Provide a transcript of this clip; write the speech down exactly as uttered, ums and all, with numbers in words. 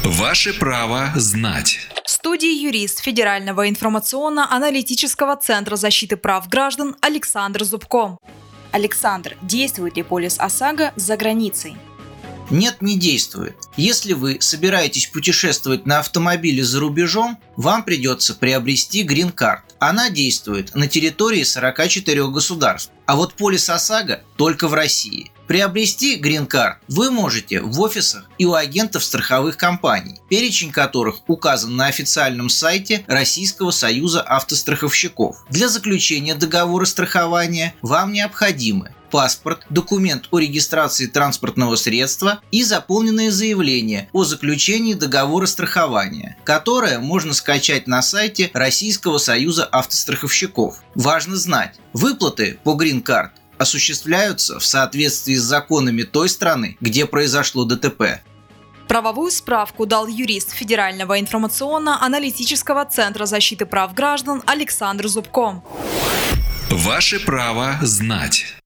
Ваше право знать. В студии юрист Федерального информационно-аналитического центра защиты прав граждан Александр Зубко. Александр, действует ли полис ОСАГО за границей? Нет, не действует. Если вы собираетесь путешествовать на автомобиле за рубежом, вам придется приобрести грин-карт. Она действует на территории сорока четырёх государств, а вот полис ОСАГО только в России. Приобрести грин-карт вы можете в офисах и у агентов страховых компаний, перечень которых указан на официальном сайте Российского союза автостраховщиков. Для заключения договора страхования вам необходимы паспорт, документ о регистрации транспортного средства и заполненное заявление о заключении договора страхования, которое можно скачать на сайте Российского союза автостраховщиков. Важно знать, выплаты по грин-карт осуществляются в соответствии с законами той страны, где произошло ДТП. Правовую справку дал юрист Федерального информационно-аналитического центра защиты прав граждан Александр Зубко. Ваше право знать.